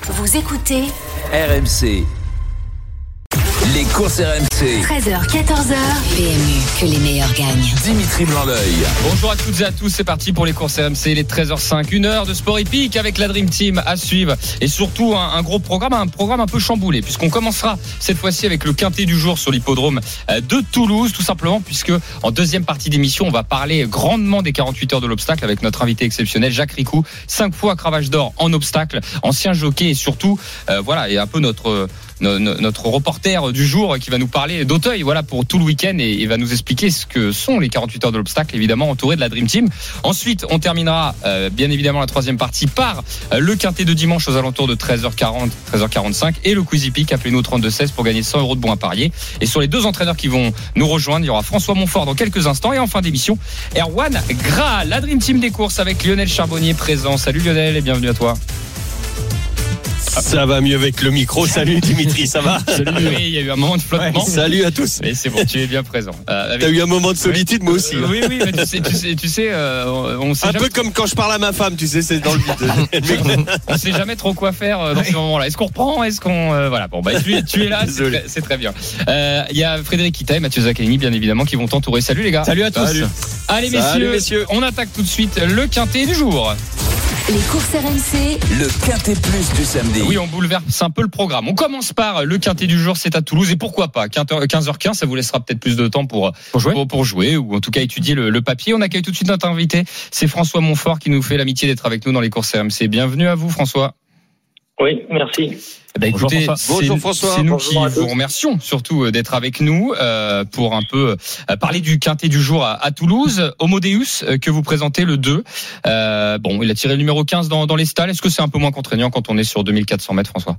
Vous écoutez RMC. Les courses RMC. 13h, 14h. PMU, que les meilleurs gagnent. Dimitri Blanc-L'Oeil. Bonjour à toutes et à tous, c'est parti pour les courses RMC, il est 13h05, 1 heure de sport hippique avec la Dream Team à suivre et surtout un gros programme, un peu chamboulé puisqu'on commencera cette fois-ci avec le quintet du jour sur l'hippodrome de Toulouse, tout simplement puisque en deuxième partie d'émission, on va parler grandement des 48 heures de l'obstacle avec notre invité exceptionnel Jacques Ricou, 5 fois cravache d'or en obstacle, ancien jockey et surtout, et un peu notre reporter du jour qui va nous parler d'Auteuil pour tout le week-end et va nous expliquer ce que sont les 48 heures de l'obstacle, évidemment entouré de la Dream Team. Ensuite, on terminera bien évidemment la troisième partie par le quintet de dimanche aux alentours de 13h40, 13h45 et le Quiz Hippique. Appelez-nous au 3216 pour gagner 100 € de bons à parier. Et sur les deux entraîneurs qui vont nous rejoindre, il y aura François Montfort dans quelques instants et en fin d'émission, Erwan Gras, la Dream Team des courses avec Lionel Charbonnier présent. Salut Lionel et bienvenue à toi. Ça va mieux avec le micro. Salut Dimitri, ça va? Salut. Oui, il y a eu un moment de flottement. Salut à tous. Mais c'est bon, tu es bien présent. T'as eu un moment de solitude, moi aussi. Oui, mais tu sais, on sait un jamais... peu comme quand je parle à ma femme, tu sais, c'est dans le vide. On sait jamais trop quoi faire dans ces moments-là. Est-ce qu'on reprend? Est-ce qu'on tu es là, c'est très bien. Il y a Frédéric Kita et Mathieu Zaccarini, bien évidemment, qui vont t'entourer. Salut les gars. Salut à tous. Salut. Allez messieurs, on attaque tout de suite le quintet du jour. Les courses RMC. Le quintet plus du samedi. Oui, on bouleverse un peu le programme. On commence par le quintet du jour, c'est à Toulouse. Et pourquoi pas 15h15, ça vous laissera peut-être plus de temps pour jouer ou en tout cas étudier le papier. On accueille tout de suite notre invité. C'est François Montfort qui nous fait l'amitié d'être avec nous dans les courses RMC. Bienvenue à vous François. Oui, merci. Écoutez, bonjour François. C'est nous qui vous remercions surtout d'être avec nous pour un peu parler du quintet du jour à Toulouse. Homo Deus que vous présentez le 2. Il a tiré le numéro 15 dans les stalles. Est-ce que c'est un peu moins contraignant quand on est sur 2400 mètres, François?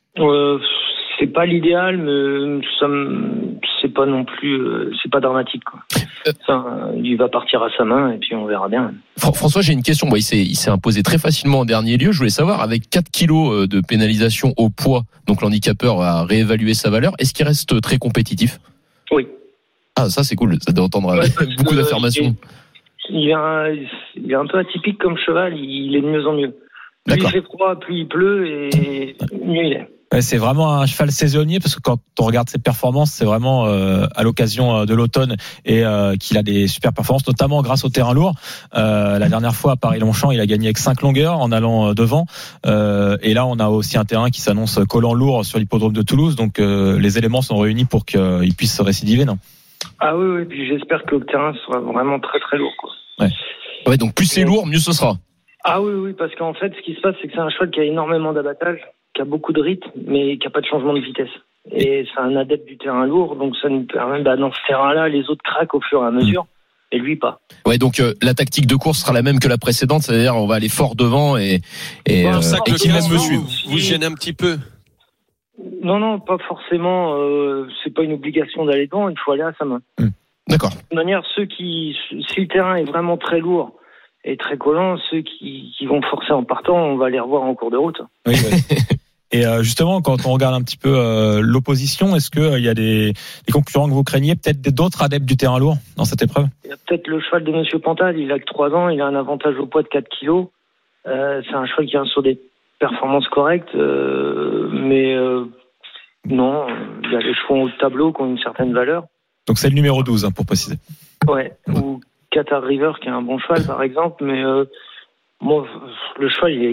C'est pas l'idéal, mais c'est pas non plus, c'est pas dramatique, quoi. Il va partir à sa main et puis on verra bien. François, j'ai une question. Il s'est imposé très facilement en dernier lieu. Je voulais savoir, avec 4 kilos de pénalisation au poids, donc l'handicapeur a réévalué sa valeur, est-ce qu'il reste très compétitif? Oui. Ah, ça c'est cool, ça doit entendre beaucoup d'affirmations. Il est un peu atypique comme cheval, il est de mieux en mieux. Plus il fait froid, plus il pleut et mieux il est. Ouais, c'est vraiment un cheval saisonnier parce que quand on regarde ses performances, c'est vraiment à l'occasion de l'automne et qu'il a des super performances, notamment grâce au terrain lourd. La dernière fois à Paris-Longchamp, il a gagné avec 5 longueurs en allant devant. Et là, on a aussi un terrain qui s'annonce collant lourd sur l'hippodrome de Toulouse. Donc les éléments sont réunis pour qu'il puisse se récidiver, non? Ah oui, puis j'espère que le terrain sera vraiment très très lourd, quoi. Ouais, donc plus c'est lourd, mieux ce sera. Ah oui, parce qu'en fait, ce qui se passe, c'est que c'est un cheval qui a énormément d'abattage, qui a beaucoup de rythme, mais qui n'a pas de changement de vitesse. Et c'est un adepte du terrain lourd, donc ça nous permet, dans ce terrain-là, les autres craquent au fur et à mesure, et lui pas. Ouais, donc la tactique de course sera la même que la précédente, c'est-à-dire on va aller fort devant et ça que qui me suivre. Vous gênez un petit peu? Non, pas forcément. C'est pas une obligation d'aller devant, il faut aller à sa main. D'accord. De toute manière, si le terrain est vraiment très lourd et très collant, ceux qui vont forcer en partant, on va les revoir en cours de route. Oui. Et justement, quand on regarde un petit peu l'opposition, est-ce qu'il y a des concurrents que vous craignez, peut-être d'autres adeptes du terrain lourd dans cette épreuve? Il y a peut-être le cheval de Monsieur Pantal, il a que 3 ans, il a un avantage au poids de 4 kilos. C'est un cheval qui vient sur des performances correctes, mais non, il y a les chevaux au tableau qui ont une certaine valeur. Donc c'est le numéro 12, pour préciser. Ouais, ou Qatar River qui est un bon cheval par exemple, mais moi le cheval il est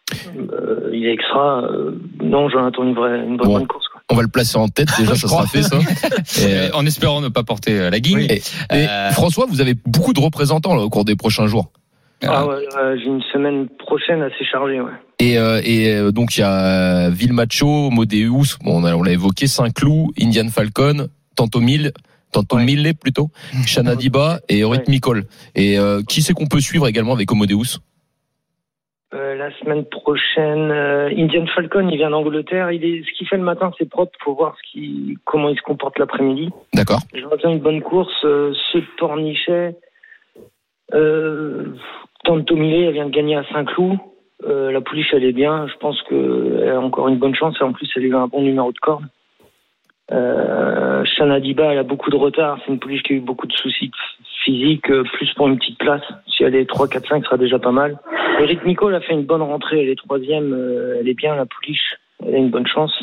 extra. Non, Jonathan, une bonne course, quoi. On va le placer en tête, déjà ça sera fait ça. En espérant ne pas porter la guigne. Oui. Et François, vous avez beaucoup de représentants là, au cours des prochains jours. J'ai une semaine prochaine assez chargée, ouais. Et donc il y a Villemacho, Modeus, on l'a évoqué, Saint-Cloud, Indian Falcon, Tanto Mille plutôt, Shanadiba et Orit Mikol. Et qui c'est qu'on peut suivre également avec Homodeus? La semaine prochaine, Indian Falcon, il vient d'Angleterre. Ce qu'il fait le matin, c'est propre. Faut voir comment il se comporte l'après-midi. D'accord. Je retiens une bonne course. Ceux de Pornichet, Tanto Millet, elle vient de gagner à Saint-Cloud. La pouliche, elle est bien. Je pense qu'elle a encore une bonne chance. Et en plus, elle a eu un bon numéro de corde. Shanadiba, elle a beaucoup de retard. C'est une pouliche qui a eu beaucoup de soucis physique, plus pour une petite place. Si elle est 3, 4, 5, ce sera déjà pas mal. Eric Nicole a fait une bonne rentrée. Elle est 3e. Elle est bien, la pouliche. Elle a une bonne chance.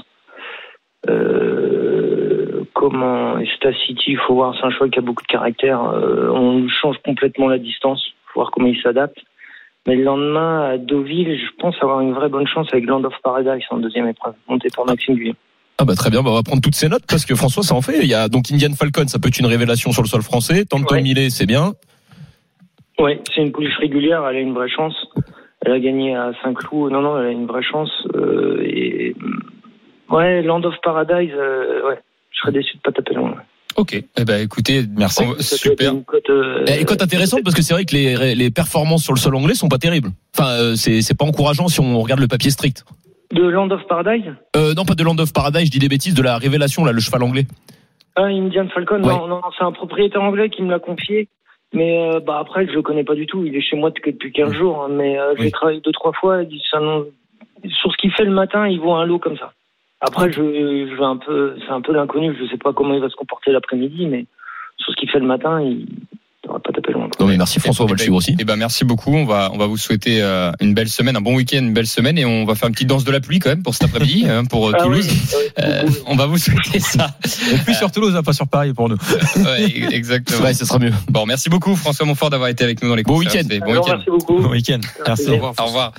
Comment Star City, il faut voir, c'est un cheval qui a beaucoup de caractère. On lui change complètement la distance. Il faut voir comment il s'adapte. Mais le lendemain, à Deauville, je pense avoir une vraie bonne chance avec Land of Paradise en 2e épreuve, monté par Maxime Guyon. Ah bah très bien, on va prendre toutes ces notes parce que François ça en fait. Il y a donc Indian Falcon, ça peut être une révélation sur le sol français. Tanto Millet, c'est bien. Ouais, c'est une pouliche régulière, elle a une vraie chance. Elle a gagné à Saint-Cloud. Non, elle a une vraie chance. Et ouais, Land of Paradise, ouais, je serais déçu de pas taper loin. Ok, eh ben écoutez, merci. Super. Et cote intéressante parce que c'est vrai que les performances sur le sol anglais sont pas terribles. Enfin, c'est pas encourageant si on regarde le papier strict. De Land of Paradise Non, pas de Land of Paradise, je dis des bêtises, de la révélation, là, le cheval anglais. Ah, Indian Falcon, ouais. Non, c'est un propriétaire anglais qui me l'a confié. Mais après, je le connais pas du tout. Il est chez moi depuis 15 jours. Hein, mais j'ai travaillé 2-3 fois. Il dit, sur ce qu'il fait le matin, il vaut un lot comme ça. Après, je vais un peu, c'est un peu l'inconnu. Je sais pas comment il va se comporter l'après-midi, mais sur ce qu'il fait le matin, il n'aura pas tapé loin. Non, mais merci François, on va le suivre aussi. Eh ben merci beaucoup. On va vous souhaiter une belle semaine, un bon week-end, une belle semaine, et on va faire une petite danse de la pluie quand même pour cet après-midi, pour Toulouse. Oui. On va vous souhaiter ça. Et puis sur Toulouse, pas sur Paris pour nous. Ouais, exactement. Ouais, ça sera mieux. Bon, merci beaucoup François Montfort d'avoir été avec nous dans les courses. Bon week-end. Bon week-end. Merci beaucoup. Bon week-end. Merci. Au revoir.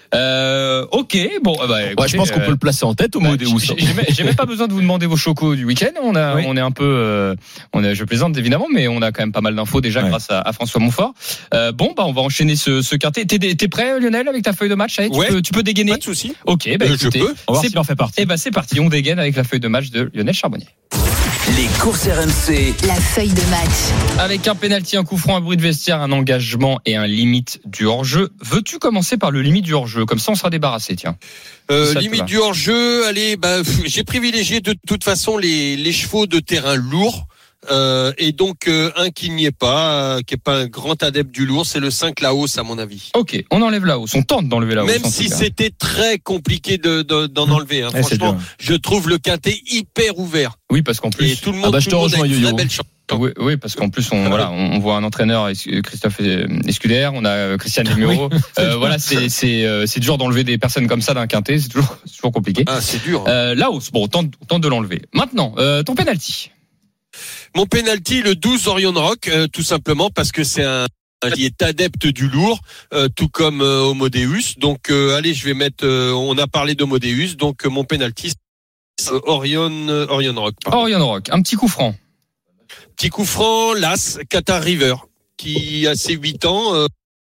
Ok, bon, écoutez, je pense qu'on peut le placer en tête au Modé Ous. J'ai même pas besoin de vous demander vos chocos du week-end. On est un peu, je plaisante évidemment, mais on a quand même pas mal d'infos déjà grâce à François Montfort. On va enchaîner ce quintet. T'es prêt, Lionel, avec ta feuille de match? Allez, tu peux dégainer. Pas de souci. Ok, écoutez, je peux. On va voir s'il en fait partie. C'est parti. On dégaine avec la feuille de match de Lionel Charbonnier. Les courses RMC. La feuille de match. Avec un pénalty, un coup franc, un bruit de vestiaire, un engagement et un limite du hors-jeu. Veux-tu commencer par le limite du hors-jeu? Comme ça, on sera débarrassé, tiens. Limite du hors-jeu, allez, j'ai privilégié de toute façon les chevaux de terrain lourd. Et donc un qui n'y est pas, qui est pas un grand adepte du lourd, c'est le 5 Laos à mon avis. Ok, on enlève la hausse, on tente d'enlever la hausse. Même si c'était très compliqué d'en enlever. Hein. Franchement, je trouve le quintet hyper ouvert. Oui, parce qu'en plus, et tout le monde, je te rejoins, a une Yo-Yo. très belle chance. Oui, parce qu'en plus on voit un entraîneur, Christophe Escuder, on a Christian Demuro. C'est dur d'enlever des personnes comme ça d'un quintet, c'est toujours compliqué. Ah, c'est dur. La hausse, on tente de l'enlever. Maintenant, ton penalty. Mon penalty, le 12 Orion Rock, tout simplement parce que c'est un qui est adepte du lourd, tout comme Homodeus. Donc, allez, je vais mettre. On a parlé d'Homodeus, donc mon penalty, c'est Orion Rock. Pardon. Orion Rock, un petit coup franc. Petit coup franc, l'As, Qatar River, qui a ses 8 ans.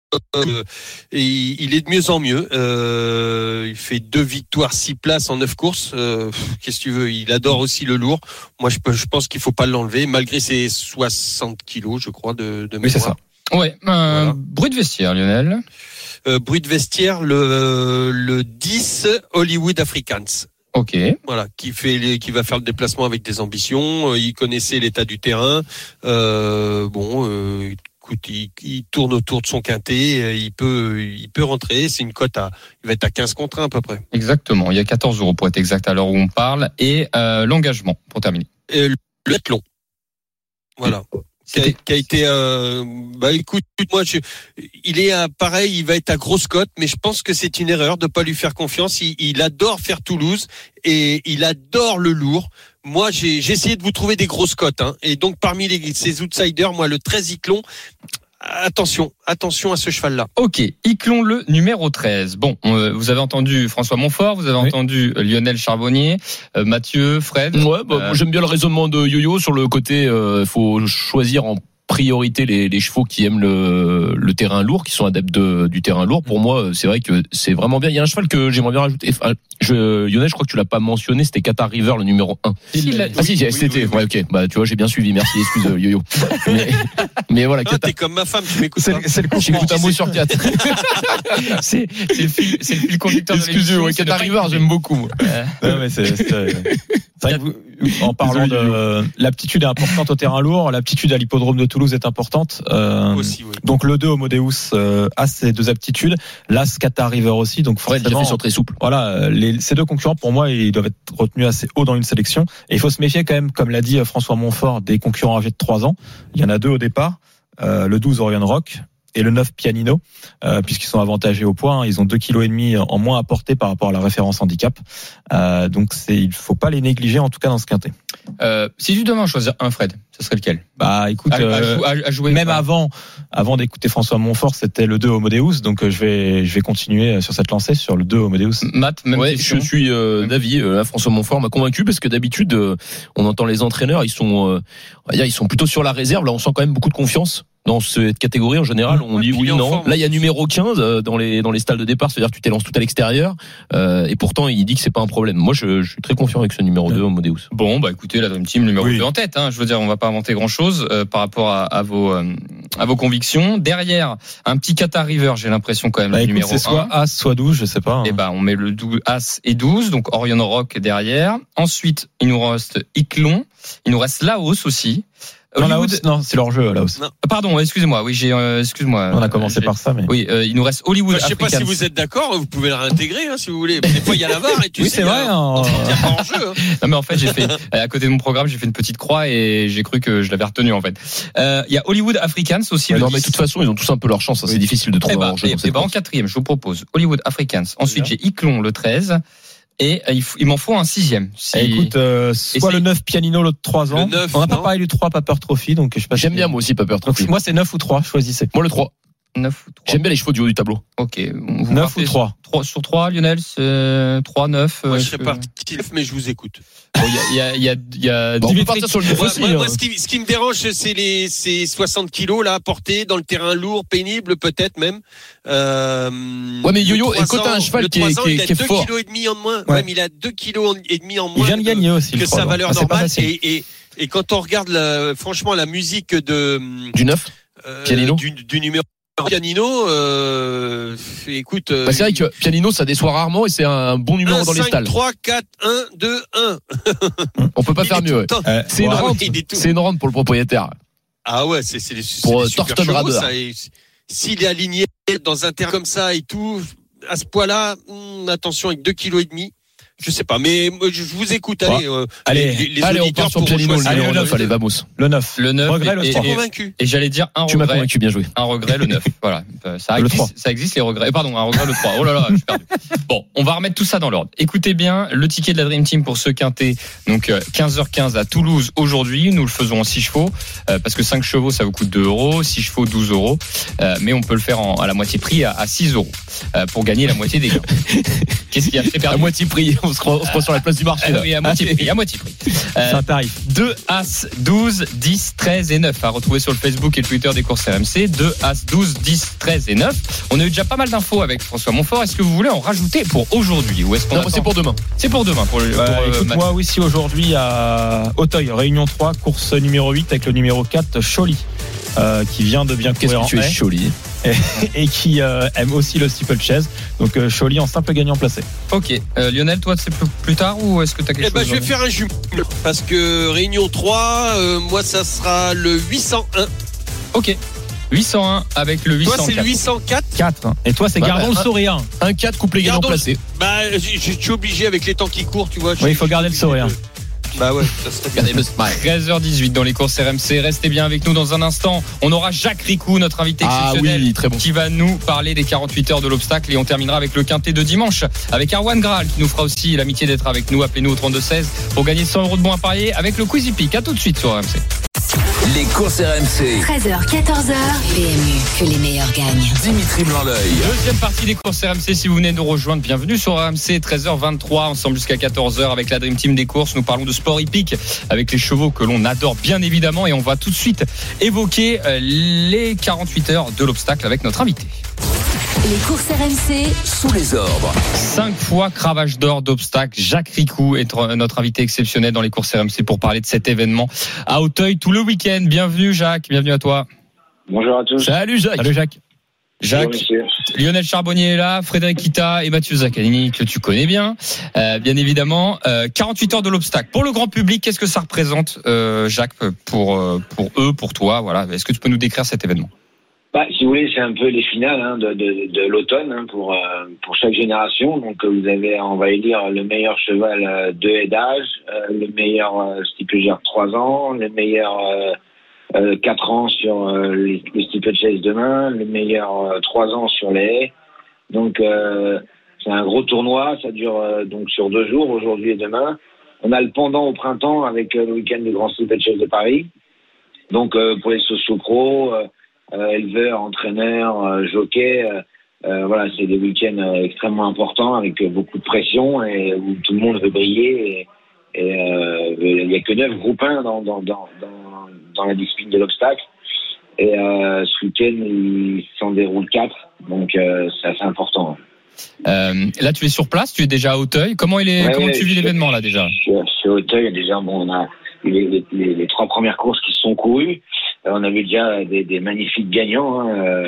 Et il est de mieux en mieux. Il fait 2 victoires, 6 places en 9 courses. Qu'est-ce que tu veux? Il adore aussi le lourd. Moi, je pense qu'il faut pas l'enlever, malgré ses 60 kilos, je crois, de Oui, c'est ça. Ouais. Voilà. Bruit de vestiaire, Lionel. Bruit de vestiaire, le 10 Hollywood Africans. Ok. Voilà, qui va faire le déplacement avec des ambitions. Il connaissait l'état du terrain. Écoute, il tourne autour de son quintet, il peut rentrer. C'est une cote il va être à 15 contre 1 à peu près. Exactement. Il y a 14 € pour être exact à l'heure où on parle, et l'engagement pour terminer. Et le athlon. Voilà. Qui a été, écoute, moi, il est pareil, il va être à grosse cote, mais je pense que c'est une erreur de pas lui faire confiance. Il adore faire Toulouse et il adore le lourd. Moi, j'ai essayé de vous trouver des grosses cotes, hein. Et donc, parmi ces outsiders, moi, le 13 Iclon, attention à ce cheval-là. Ok, Iclon le numéro 13. Bon, vous avez entendu François Montfort, vous avez entendu Lionel Charbonnier, Mathieu, Fred. Ouais, j'aime bien le raisonnement de Yo-Yo sur le côté, faut choisir en priorité les chevaux qui aiment le terrain lourd, qui sont adeptes du terrain lourd. Pour moi, c'est vrai que c'est vraiment bien. Il y a un cheval que j'aimerais bien rajouter. Lionel, je crois que tu l'as pas mentionné, c'était Qatar River, le numéro 1. C'était. Ouais, ok. Bah, tu vois, j'ai bien suivi. Merci, excuse Yo-Yo. Mais voilà. T'es comme ma femme, tu m'écoutes pas. C'est le coup, j'écoute un mot sur 4. c'est le fil conducteur de l'émission. Excusez-moi, Qatar River, j'aime beaucoup, moi. Non, mais c'est vrai que en parlant de l'aptitude est importante au terrain lourd, l'aptitude à l'hippodrome de Toulouse est importante. Aussi, oui. Donc le 2 Homodeus a ces 2 aptitudes. L'As Qatar River aussi. Donc forcément, sur très souple. Voilà, ces 2 concurrents pour moi ils doivent être retenus assez haut dans une sélection. Et il faut se méfier quand même, comme l'a dit François Montfort, des concurrents âgés de 3 ans. Il y en a 2 au départ. le 12 Orion Rock et le 9 Pianino, puisqu'ils sont avantagés au point. Ils ont 2,5 kg en moins à porter par rapport à la référence handicap. Donc il faut pas les négliger, en tout cas dans ce quintet. Si tu devais en choisir un, Fred, ce serait lequel? Bah écoute, à jouer même avant d'écouter François Montfort, c'était le 2 Homodeus, donc je vais continuer sur cette lancée sur le 2 Homodeus. Matt, même ouais, question. je suis d'avis. François Montfort m'a convaincu parce que d'habitude, on entend les entraîneurs, ils sont plutôt sur la réserve. Là, on sent quand même beaucoup de confiance. Dans cette catégorie, en général, on dit oui, non. Là, il y a numéro 15 dans les stalles de départ, c'est-à-dire que tu t'élances tout à l'extérieur, et pourtant, il dit que c'est pas un problème. Moi, je suis très confiant avec ce numéro 2, Homodeus. Bon, bah écoutez, la Dream Team numéro 2 en tête. Je veux dire, on va pas inventer grand-chose par rapport à vos convictions. Derrière, un petit Qatar River, j'ai l'impression quand même. Bah, le écoute, numéro c'est soit 1. As, soit 12, je sais pas. Et on met le As et 12, donc Orion Rock derrière. Ensuite, il nous reste Iklon. Il nous reste Laos aussi. Non, c'est leur jeu, Laos. Pardon, excusez-moi. Oui, excuse-moi. On a commencé par ça, mais. Oui, il nous reste Hollywood. Enfin, je sais pas si vous êtes d'accord, vous pouvez le réintégrer, si vous voulez. Des fois, il y a la VAR et tu oui, sais. c'est vrai. Il y a pas en jeu. Non, mais en fait, j'ai fait, à côté de mon programme, j'ai fait une petite croix et j'ai cru que je l'avais retenu, en fait. Il y a Hollywood Africans aussi. Non, mais de toute façon, ils ont tous un peu leur chance. C'est difficile de trouver un jeu. En quatrième, je vous propose Hollywood Africans. Ensuite, j'ai Iklon, le 13. Et il m'en faut un 6e. Écoute, soit le 9 Pianino, l'autre 3 ans. 9, on n'a pas parlé du 3 Paper Trophy, donc je sais pas. J'aime bien moi aussi Paper Trophy. Donc, moi c'est 9 ou 3, choisissez. Moi le 3. 9 ou 3. J'aime bien les chevaux du haut du tableau. Ok. 9 ou 3. 3 sur 3, Lionel, c'est 3, 9. Moi, je serais parti 9, mais je vous écoute. Il y a on peut partir sur le 9 aussi. Moi, ce qui me dérange, c'est ces 60 kilos, là, à porter dans le terrain lourd, pénible, peut-être même. Ouais, mais Yo-Yo, et quand t'as un cheval qui est fort. Il a 2,5 kg en moins. Ouais, mais il a 2,5 kg en moins. Il vient de gagner aussi. Que sa valeur normale. Et quand on regarde, franchement, la musique du 9, Pianino. Du numéro Pianino, écoute. C'est vrai que Pianino, ça déçoit rarement et c'est un bon numéro dans les stalles. 3, 4, 1, 2, 1. On peut pas faire mieux. C'est une rente. C'est une rente pour le propriétaire. Ah ouais, c'est pour Thorsten Rader. S'il est aligné dans un terrain comme ça et tout, à ce poids-là, attention avec 2,5 kg. Je sais pas, mais je vous écoute. Allez, on part sur Pianino. Allez, le 9, allez, vamos. Le 9. Le 9. Regret, le 3. Convaincu. Et j'allais dire un regret. Tu m'as convaincu, bien joué. Un regret, le 9. Voilà. Ça existe les regrets. Pardon, un regret, le 3. Oh là là, je suis perdu. Bon, on va remettre tout ça dans l'ordre. Écoutez bien, le ticket de la Dream Team pour ce quintet. Donc, 15h15 à Toulouse aujourd'hui. Nous le faisons en 6 chevaux. Parce que 5 chevaux, ça vous coûte 2 €. 6 chevaux, 12 €. Mais on peut le faire à la moitié prix à 6 €. Pour gagner la moitié des gains. Qu'est-ce qu'il y a fait perdre? À moitié prix. On se croit sur la place du marché, là. Oui, à moitié prix. C'est un tarif. 2 As, 12, 10, 13 et 9 à retrouver sur le Facebook et le Twitter des courses RMC. 2 As, 12, 10, 13 et 9. On a eu déjà pas mal d'infos avec François Montfort. Est-ce que vous voulez en rajouter pour aujourd'hui ou est-ce qu'on c'est pour demain. C'est pour demain. Écoute, moi aussi aujourd'hui à Auteuil, Réunion 3, course numéro 8 avec le numéro 4 Choly. Qui vient de bien courir en haie. Qu'est-ce que tu es Choly et qui aime aussi le steeplechase. Donc Choly en simple gagnant placé. Ok. Lionel, toi c'est plus tard ou est-ce que tu as quelque chose? Je vais faire un jumelé parce que Réunion 3, moi ça sera le 801. Ok. 801 avec le 804. Toi c'est le 804. 4. Et toi c'est Gardons le sourire. Un 4 couplé gagnant placé. Je suis obligé avec les temps qui courent, tu vois. Oui, il faut garder le sourire. Bah ouais, ça serait bien. 13h18 dans les courses RMC. Restez bien avec nous dans un instant. On aura Jacques Ricou, notre invité exceptionnel, très bon, qui va nous parler des 48 heures de l'obstacle. Et on terminera avec le quintet de dimanche avec Arwan Graal qui nous fera aussi l'amitié d'être avec nous. Appelez-nous au 32-16 pour gagner 100 € de bons à parier avec le Quizy Peak. À tout de suite sur RMC. Les courses RMC. 13h, 14h. PMU, que les meilleurs gagnent. Dimitri Blanc-L'œil. Deuxième partie des courses RMC. Si vous venez de nous rejoindre, bienvenue sur RMC. 13h23, ensemble jusqu'à 14h avec la Dream Team des courses. Nous parlons de sport hippique avec les chevaux que l'on adore bien évidemment. Et on va tout de suite évoquer les 48 heures de l'obstacle avec notre invité. Les courses RMC sous les ordres. 5 fois cravache d'or d'obstacle. Jacques Ricou est notre invité exceptionnel dans les courses RMC pour parler de cet événement à Auteuil tout le week-end. Bienvenue Jacques, bienvenue à toi. Bonjour à tous. Salut Jacques. Salut Jacques. Jacques, Lionel Charbonnier est là, Frédéric Kita et Mathieu Zaccani que tu connais bien, bien évidemment. 48 heures de l'obstacle. Pour le grand public, qu'est-ce que ça représente, Jacques, pour eux, pour toi, voilà. Est-ce que tu peux nous décrire cet événement? Si vous voulez, c'est un peu les finales de l'automne pour chaque génération. Donc vous avez, on va dire, le meilleur cheval de haie d'âge, le meilleur steeplechase 3 ans, le meilleur 4 ans sur le steeplechase demain, les meilleurs 3 ans sur les haies. Donc c'est un gros tournoi, ça dure donc sur 2 jours, aujourd'hui et demain. On a le pendant au printemps avec le week-end du Grand Steeplechase de Paris. Donc pour les socio-pros, éleveurs, entraîneurs, jockeys, voilà, c'est des week-ends extrêmement importants avec beaucoup de pression et où tout le monde veut briller. Et il n'y a que 9 groupes 1 dans la discipline de l'obstacle. Et ce week-end, il s'en déroule 4. Donc c'est assez important. Là, tu es sur place, tu es déjà à Auteuil. Comment tu vis l'événement là déjà? Je suis à Auteuil. Déjà, on a eu les 3 premières courses qui se sont courues. On avait déjà des magnifiques gagnants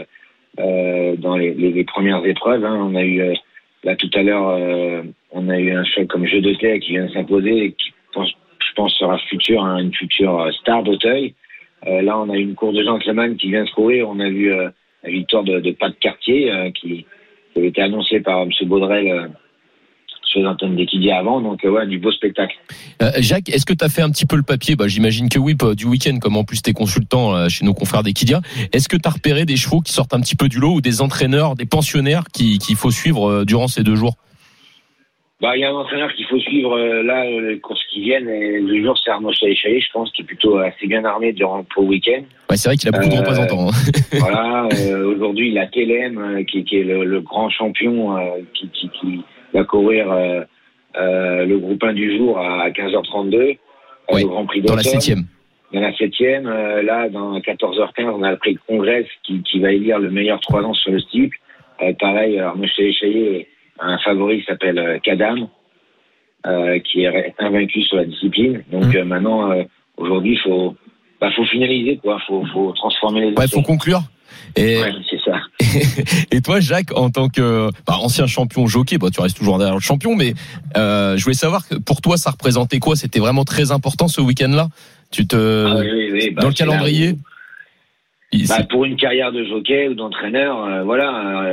dans les premières épreuves. On a eu là tout à l'heure, on a eu un choc comme Jeu de Terre qui vient de s'imposer et qui, je pense, sera une future star d'Auteuil. Là, on a eu une course de gentleman qui vient de se courir. On a vu la victoire de Pat Cartier qui avait été annoncée par M. Baudrel sur les antennes d'Equidia avant. Donc, ouais, du beau spectacle. Jacques, est-ce que tu as fait un petit peu le papier? J'imagine que oui, du week-end, comme en plus t'es consultant chez nos confrères d'Equidia. Est-ce que tu as repéré des chevaux qui sortent un petit peu du lot ou des entraîneurs, des pensionnaires qu'il faut suivre durant ces 2 jours? Il y a un entraîneur qu'il faut suivre là, les courses qui viennent. Et le jour, c'est Arnaud Chaillet, je pense, qui est plutôt assez bien armé pour le week-end. Ouais, c'est vrai qu'il a beaucoup de représentants. Voilà. Aujourd'hui, il a Télème, qui est le grand champion, qui va courir le groupe 1 du jour à 15h32 oui, au Grand Prix dans d'Automne. La 7e. Dans la 7e. Là, dans 14h15, on a le prix de Congrès qui va élire le meilleur 3 ans sur le steeple. Pareil, Arnaud Chaillet, un favori qui s'appelle Kadam, qui est invaincu sur la discipline. Donc maintenant, aujourd'hui, faut finaliser, quoi. Faut transformer les essais. Ouais, faut conclure. Et ouais, c'est ça. Et toi, Jacques, en tant que ancien champion jockey, tu restes toujours derrière le champion, mais je voulais savoir que pour toi, ça représentait quoi? C'était vraiment très important ce week-end-là. Oui, dans le calendrier. Pour une carrière de jockey ou d'entraîneur, voilà,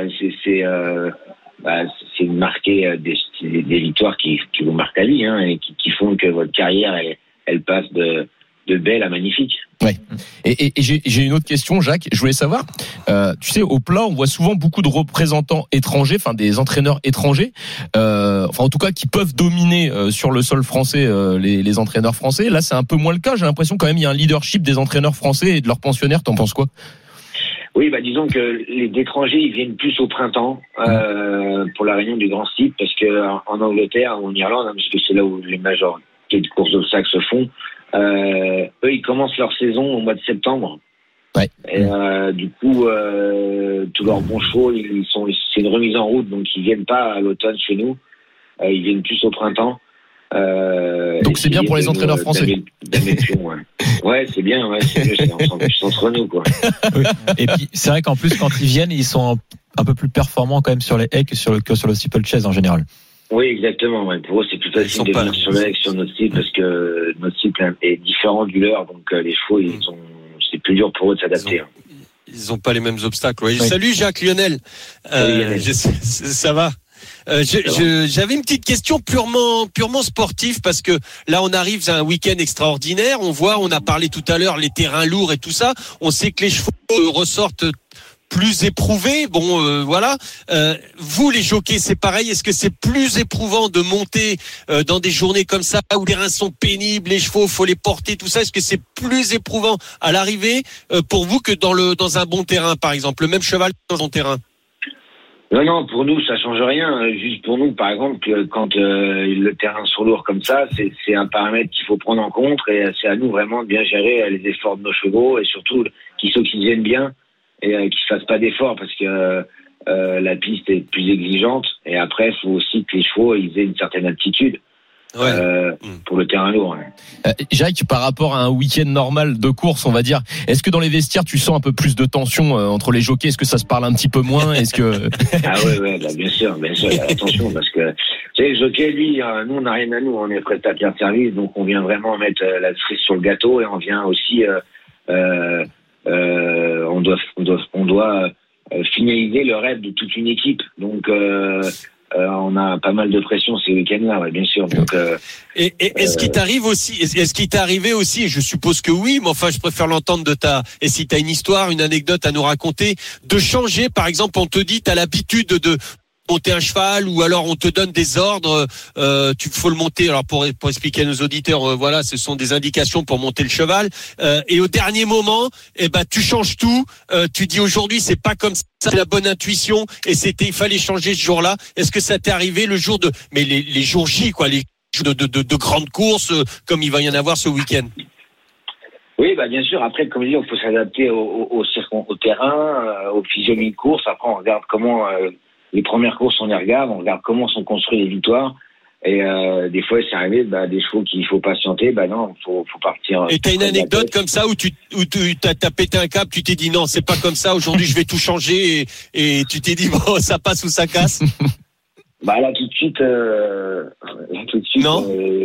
c'est marquer des victoires qui vous marquent la vie, et qui font que votre carrière elle passe de belle à magnifique. Ouais. Et j'ai une autre question, Jacques. Je voulais savoir, tu sais, au plat, on voit souvent beaucoup de représentants étrangers, des entraîneurs étrangers, en tout cas qui peuvent dominer sur le sol français les entraîneurs français. Là, c'est un peu moins le cas. J'ai l'impression quand même il y a un leadership des entraîneurs français et de leurs pensionnaires. T'en penses quoi? Oui, disons que les étrangers, ils viennent plus au printemps pour la réunion du Grand Steep, parce que en Angleterre ou en Irlande, parce que c'est là où les majorités de courses d'obstacles se font, eux, ils commencent leur saison au mois de septembre. Ouais. Et du coup, tous leurs bons chevaux, c'est une remise en route, donc ils viennent pas à l'automne chez nous. Ils viennent plus au printemps. Donc c'est bien pour les entraîneurs français. Ouais, c'est bien, c'est mieux, c'est entre nous, quoi. Oui. Et puis c'est vrai qu'en plus quand ils viennent, ils sont un peu plus performants quand même sur les haies que sur le steeplechase en général. Oui, exactement. Ouais. Pour eux, c'est plus facile de venir sur le haies que sur notre steeple, parce que notre steeple est différent du leur, donc les chevaux, c'est plus dur pour eux de s'adapter. Ils ont pas les mêmes obstacles. Ouais. Oui. Salut Jacques Lionel. Ça va? J'avais une petite question purement sportive, parce que là on arrive à un week-end extraordinaire. On a parlé tout à l'heure les terrains lourds et tout ça. On sait que les chevaux ressortent plus éprouvés. Voilà. Vous les jockeys, c'est pareil. Est-ce que c'est plus éprouvant de monter dans des journées comme ça où les reins sont pénibles, les chevaux faut les porter, tout ça? Est-ce que c'est plus éprouvant à l'arrivée pour vous que dans un bon terrain, par exemple, le même cheval dans un bon terrain? Non, pour nous, ça change rien. Juste pour nous, par exemple, quand le terrain sont lourds comme ça, c'est un paramètre qu'il faut prendre en compte, et c'est à nous vraiment de bien gérer les efforts de nos chevaux, et surtout qu'ils s'oxygènent bien et qu'ils fassent pas d'efforts, parce que la piste est plus exigeante, et après, il faut aussi que les chevaux ils aient une certaine aptitude. Pour le terrain lourd. Jacques, par rapport à un week-end normal de course, on va dire, est-ce que dans les vestiaires tu sens un peu plus de tension entre les jockeys? Est-ce que ça se parle un petit peu moins? Est-ce que bien sûr, il y a la tension, parce que tu sais, le jockey, lui, nous on n'a rien à nous, on est prestataire de service, donc on vient vraiment mettre la cerise sur le gâteau, et on vient aussi on doit finaliser le rêve de toute une équipe. Donc on a pas mal de pression ces week-ends-là, ouais, bien sûr. Donc, et est-ce qu'il t'arrive aussi, est-ce qu'il t'est arrivé aussi, et je suppose que oui, mais enfin je préfère l'entendre et si t'as une histoire, une anecdote à nous raconter, de changer, par exemple, on te dit t'as l'habitude de monter un cheval, ou alors on te donne des ordres, tu faut le monter. Alors pour expliquer à nos auditeurs, voilà, ce sont des indications pour monter le cheval. Et au dernier moment, tu changes tout. Tu dis aujourd'hui c'est pas comme ça, c'est la bonne intuition. Et il fallait changer ce jour-là. Est-ce que ça t'est arrivé le jour mais les jours J, quoi, les jours de grandes courses, comme il va y en avoir ce week-end? Oui, bien sûr. Après, comme je dis, il faut s'adapter au terrain, aux physionomies de course. Après, on regarde comment. Les premières courses, on les regarde, on regarde comment sont construites les victoires. Et des fois, c'est arrivé des chevaux qu'il faut patienter. Non, faut partir. Et t'as une anecdote comme ça où t'as pété un câble, tu t'es dit non, c'est pas comme ça. Aujourd'hui, je vais tout changer, et tu t'es dit bon, ça passe ou ça casse. Là tout de suite. Non.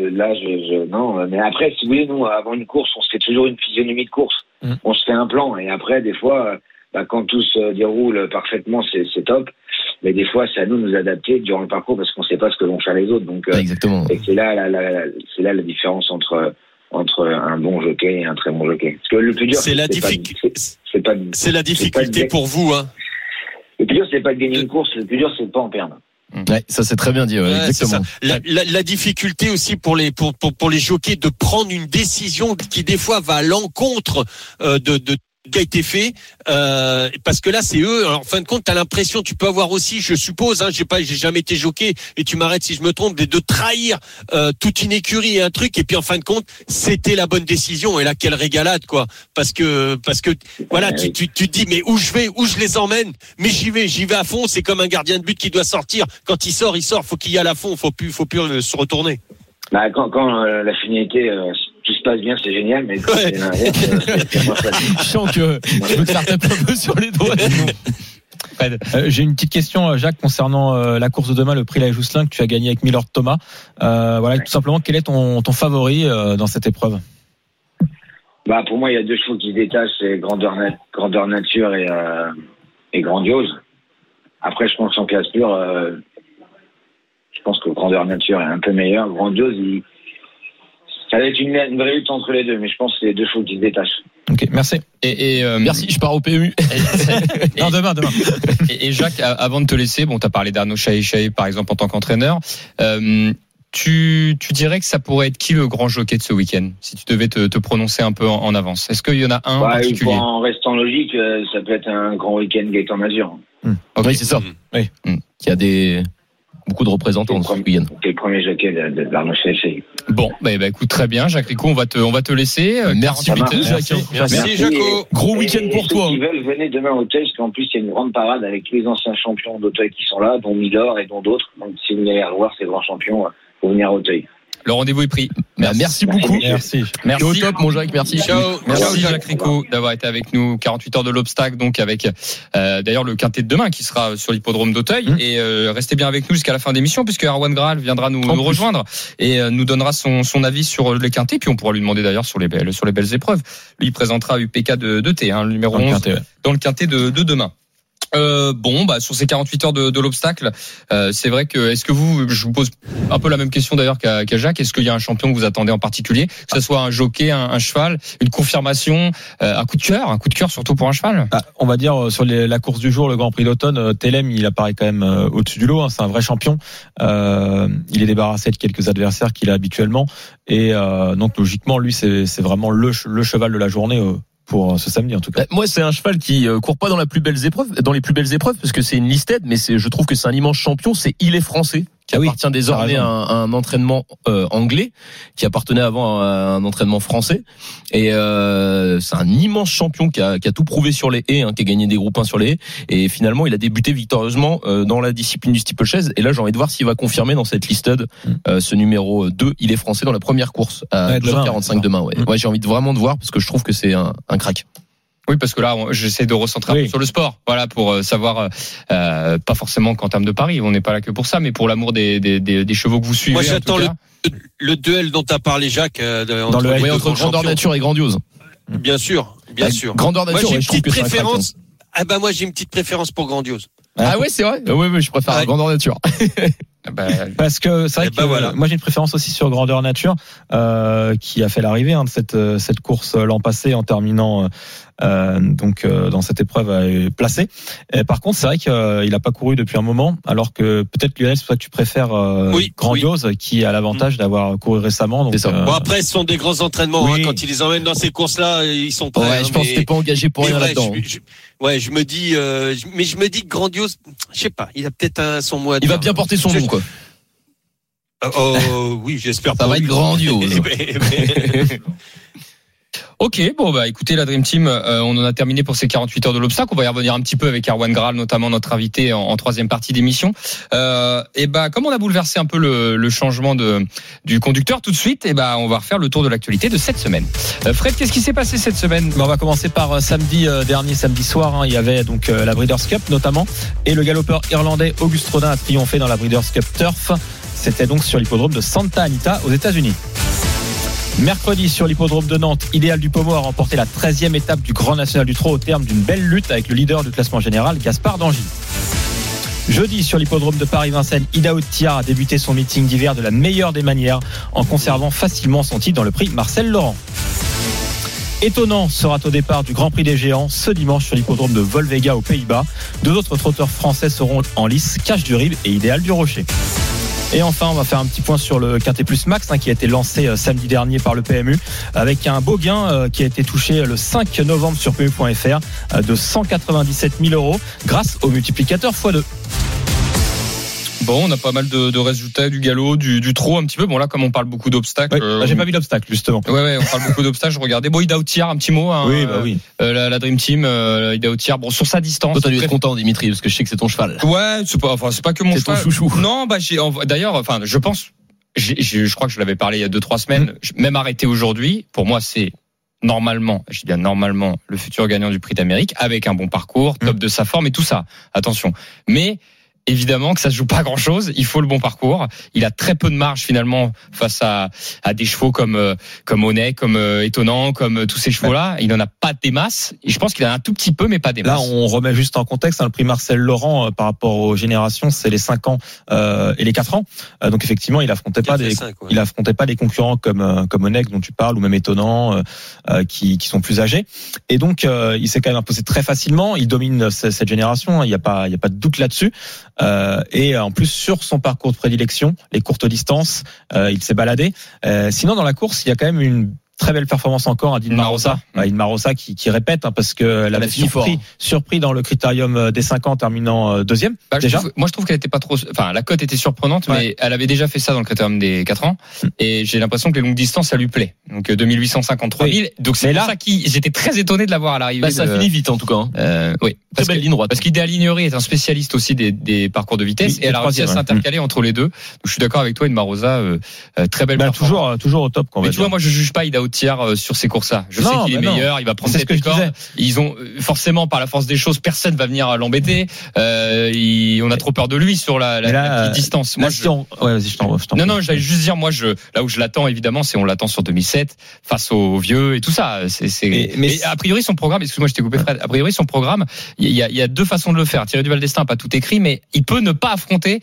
Non. Mais après, si vous voulez, nous, avant une course, on se fait toujours une physionomie de course. On se fait un plan, et après, des fois, quand tout se déroule parfaitement, c'est top. Mais des fois, c'est à nous de nous adapter durant le parcours parce qu'on ne sait pas ce que vont faire les autres. Donc, exactement. Et c'est là la différence entre un bon jockey et un très bon jockey. Parce que le plus dur, c'est la difficulté pour vous, hein. Le plus dur, c'est pas de gagner une course. Le plus dur, c'est de pas en perdre. Ouais, ça c'est très bien dit. Exactement. La difficulté aussi pour les jockeys de prendre une décision qui des fois va à l'encontre de qui a été fait, parce que là c'est eux. Alors, en fin de compte, t'as l'impression, tu peux avoir aussi, je suppose, j'ai jamais été jockey, et tu m'arrêtes si je me trompe, de trahir toute une écurie et un truc, et puis en fin de compte, c'était la bonne décision. Et là, quelle régalade, quoi. Parce que voilà, tu te dis, mais où je vais, où je les emmène, mais j'y vais à fond. C'est comme un gardien de but qui doit sortir. Quand il sort, faut qu'il y aille à fond. Faut plus se retourner. Quand la finalité. Tout se passe bien, c'est génial, mais c'est l'inverse, c'est moins facile. Je sens que je peux te faire taper un peu sur les doigts. J'ai une petite question, Jacques, concernant la course de demain, le prix La Jousselin que tu as gagné avec Miller Thomas. Tout simplement, quel est ton favori dans cette épreuve? Pour moi, il y a deux chevaux qui se détachent, c'est Grandeur Nature et Grandiose. Après, je pense qu'en classe pure, je pense que Grandeur Nature est un peu meilleur. Grandiose, ça va être une vraie lutte entre les deux, mais je pense que c'est les deux chevaux qui se détachent. Ok, merci. Merci, je pars au PMU. Non, demain. Et Jacques, avant de te laisser, t'as parlé d'Arnaud Chahi, par exemple, en tant qu'entraîneur. Tu dirais que ça pourrait être qui le grand jockey de ce week-end, si tu devais te prononcer un peu en avance? Est-ce qu'il y en a un en particulier? En restant logique, ça peut être un grand week-end Gaëtan Mazur. Okay. Oui, c'est ça. Oui. Qui a beaucoup de représentants ce week-end. C'est le premier jockey d'Arnaud Chahi. Bon, écoute, très bien, Jacques Rico, on va te laisser. Merci, Jacques. Merci, Jaco. Gros week-end pour toi. S'ils veulent, venez demain à Auteuil, parce qu'en plus, il y a une grande parade avec tous les anciens champions d'Auteuil qui sont là, dont Miller et dont d'autres. Donc, si vous allez revoir ces grands champions, faut venir à Auteuil. Le rendez-vous est pris. Merci beaucoup. Merci. Au top, mon Jacques. Merci. Ciao. Merci Jacques Rico d'avoir été avec nous. 48 heures de l'obstacle, donc avec d'ailleurs le quintet de demain qui sera sur l'hippodrome d'Auteuil. Et restez bien avec nous jusqu'à la fin d'émission, puisque Erwan Graal viendra nous rejoindre et nous donnera son avis sur les quintets. Puis on pourra lui demander d'ailleurs sur les belles épreuves. Lui il présentera UPK de T, le numéro 11 dans le quintet de demain. Sur ces 48 heures de l'obstacle, c'est vrai que je vous pose un peu la même question d'ailleurs qu'à Jacques. Est-ce qu'il y a un champion que vous attendez en particulier, que ce soit un jockey, un cheval, une confirmation, un coup de cœur surtout pour un cheval? On va dire sur la course du jour, le Grand Prix d'automne, Telem, il apparaît quand même au-dessus du lot. C'est un vrai champion. Il est débarrassé de quelques adversaires qu'il a habituellement, et donc logiquement, lui, c'est vraiment le cheval de la journée. Pour ce samedi en tout cas. Moi, c'est un cheval qui court pas dans les plus belles épreuves, parce que c'est une listed, mais je trouve que c'est un immense champion. C'est Il est français, qui appartient désormais à un entraînement anglais, qui appartenait avant à un entraînement français. Et c'est un immense champion qui a tout prouvé sur les haies, qui a gagné des groupes 1 sur les haies. Et finalement, il a débuté victorieusement dans la discipline du steeplechase. Et là, j'ai envie de voir s'il va confirmer dans cette listed ce numéro 2, Il est français, dans la première course à 12h45 demain. Ouais, j'ai envie vraiment de voir, parce que je trouve que c'est un crack. Oui, parce que là, j'essaie de recentrer un peu sur le sport. Voilà, pour savoir, pas forcément qu'en termes de paris, on n'est pas là que pour ça, mais pour l'amour des chevaux que vous suivez. Moi, j'attends le duel dont tu as parlé, Jacques, entre Grandeur Nature et Grandiose. Bien sûr. Grandeur Nature, moi, j'ai une petite préférence. Moi, j'ai une petite préférence pour Grandiose. Ah ouais, c'est vrai. Oui, je préfère la grandeur nature. Parce que c'est vrai que voilà. moi j'ai une préférence aussi sur grandeur nature, qui a fait l'arrivée de cette course l'an passé en terminant dans cette épreuve placée. Par contre, c'est vrai qu'il a pas couru depuis un moment, alors que peut-être Lionel, c'est toi que tu préfères Grandiose, qui a l'avantage d'avoir couru récemment. Donc, Bon, après, ce sont des grands entraînements. Oui. Quand ils les emmènent dans ces courses-là, ils sont prêts. Ouais, je pense que t'es pas engagé pour rien là-dedans. Je me dis, mais je me dis que Grandiose, je sais pas, il a peut-être son mot à dire. Il va bien porter son nom, quoi. Oui, j'espère. Ça va être grandiose. Ok, bon écoutez, la Dream Team, on en a terminé pour ces 48 heures de l'obstacle. On va y revenir un petit peu avec Erwan Graal, notamment notre invité en troisième partie d'émission. Comme on a bouleversé un peu le changement du conducteur tout de suite, on va refaire le tour de l'actualité de cette semaine. Fred, qu'est-ce qui s'est passé cette semaine ? On va commencer par samedi soir. Il y avait donc la Breeders' Cup notamment, et le galopeur irlandais Auguste Rodin a triomphé dans la Breeders' Cup Turf. C'était donc sur l'hippodrome de Santa Anita aux États-Unis. Mercredi, sur l'hippodrome de Nantes, Idéal du Pommeau a remporté la 13e étape du Grand National du Trot au terme d'une belle lutte avec le leader du classement général, Gaspard Dangy. Jeudi, sur l'hippodrome de Paris-Vincennes, Ida Haute-Thiard a débuté son meeting d'hiver de la meilleure des manières en conservant facilement son titre dans le prix Marcel Laurent. Étonnant sera au départ du Grand Prix des Géants ce dimanche sur l'hippodrome de Volvega aux Pays-Bas. Deux autres trotteurs français seront en lice, Cache du Rib et Idéal du Rocher. Et enfin, on va faire un petit point sur le Quintet Plus Max qui a été lancé samedi dernier par le PMU avec un beau gain qui a été touché le 5 novembre sur PMU.fr de 197 000 € grâce au multiplicateur x2. Bon, on a pas mal de résultats du galop, du trot un petit peu. Bon, là, comme on parle beaucoup d'obstacles. J'ai pas vu d'obstacles, justement. Ouais, on parle beaucoup d'obstacles. Je regardais. Bon, Ida Haute-Thiard, un petit mot. Hein, oui. La Dream Team, Ida Haute-Thiard. Bon, sur sa distance. Toi, t'as dû être content, Dimitri, parce que je sais que c'est ton cheval. Ouais, c'est pas que mon cheval. C'est ton chouchou. Non, d'ailleurs, je pense, je crois que je l'avais parlé il y a 2-3 semaines. Même arrêté aujourd'hui. Pour moi, c'est normalement, je dis bien normalement, le futur gagnant du Prix d'Amérique avec un bon parcours, top de sa forme et tout ça. Attention. Mais, évidemment que ça se joue pas à grand chose. Il faut le bon parcours. Il a très peu de marge finalement face à des chevaux comme Honnête, comme Étonnant, comme tous ces chevaux-là. Il en a pas des masses. Et je pense qu'il en a un tout petit peu, mais pas des masses. Là, on remet juste en contexte le prix Marcel Laurent par rapport aux générations, c'est les 5 ans et les 4 ans. Donc effectivement, il affrontait pas des concurrents comme Honnête dont tu parles ou même Étonnant qui sont plus âgés. Et donc il s'est quand même imposé très facilement. Il domine cette génération. Il y a pas de doute là-dessus. Et en plus sur son parcours de prédilection, les courtes distances, il s'est baladé. Sinon dans la course, il y a quand même une très belle performance encore à Inma Rosa. Inma Rosa qui répète parce que elle avait surpris dans le critérium des 5 ans terminant deuxième. Déjà. Moi je trouve qu'elle était pas trop, la cote était surprenante, mais elle avait déjà fait ça dans le critérium des 4 ans et j'ai l'impression que les longues distances ça lui plaît. Donc 2853 000. Donc c'est là j'étais très étonné de la voir à l'arrivée. Ça finit vite en tout cas. Oui. Très belle ligne droite. Parce qu'Idéal Lignery est un spécialiste aussi des parcours de vitesse et elle a réussi à s'intercaler entre les deux. Donc je suis d'accord avec toi, Inma Rosa, très belle performance. Toujours au top. Mais tu vois, moi je juge pas Ida Haute-Thiard sur ces courses-là. Je sais qu'il est meilleur, il va prendre cette cordes. Ils ont forcément par la force des choses, personne va venir l'embêter. On a trop peur de lui sur la petite distance. Moi, vas-y, je t'en Non, j'allais juste dire, moi, là où je l'attends évidemment, c'est on l'attend sur 2007 face aux vieux et tout ça. Mais a priori son programme, excuse-moi, je t'ai coupé Fred. A priori son programme, il y a deux façons de le faire. Thierry Duval d'Estaing n'a pas tout écrit, mais il peut ne pas affronter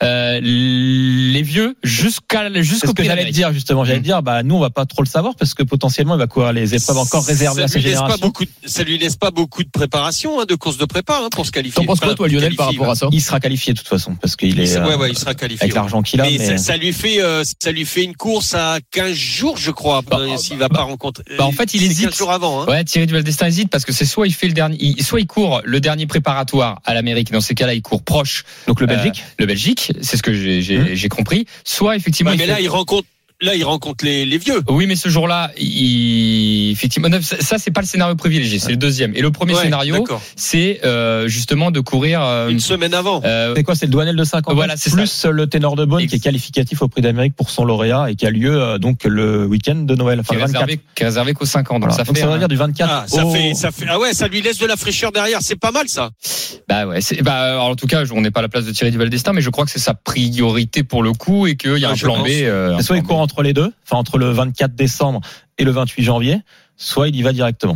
les vieux jusqu'au que j'allais te dire justement. J'allais te dire, nous on va pas trop le savoir parce que potentiellement il va courir les épreuves encore réservées à sa génération. Ça lui laisse pas beaucoup de préparation, de courses de prépa pour se qualifier. T'en penses quoi toi Lionel par rapport à ça? Il sera qualifié de toute façon parce qu'il est. Il sera qualifié avec l'argent qu'il a. Mais ça lui fait une course à 15 jours, je crois, s'il va pas rencontrer. En fait, il hésite. 15 jours avant. Ouais, Thierry Duval d'Estaing hésite parce que c'est soit il fait le dernier, soit il court le dernier préparatoire à l'Amérique. Dans ces cas-là, il court proche. Donc le Belgique. Le Belgique, c'est ce que j'ai compris. Soit effectivement. Mais là, il rencontre les vieux. Oui, mais ce jour-là, effectivement, ça c'est pas le scénario privilégié, c'est le deuxième. Et le premier scénario, c'est justement de courir une semaine avant. C'est quoi? C'est le Douanel de 5 ans. Voilà, c'est plus ça. Le Ténor de Beaune qui est qualificatif au Prix d'Amérique pour son lauréat et qui a lieu donc le week-end de Noël. Qui est réservé qu'aux 5 ans. Donc voilà. Ça veut dire du 24. Ça lui laisse de la fraîcheur derrière. C'est pas mal ça. Alors, en tout cas, on n'est pas à la place de Thierry Duval d'Estaing, mais je crois que c'est sa priorité pour le coup et qu'il y a un plan B. Soit il court entre les deux, entre le 24 décembre et le 28 janvier, soit il y va directement.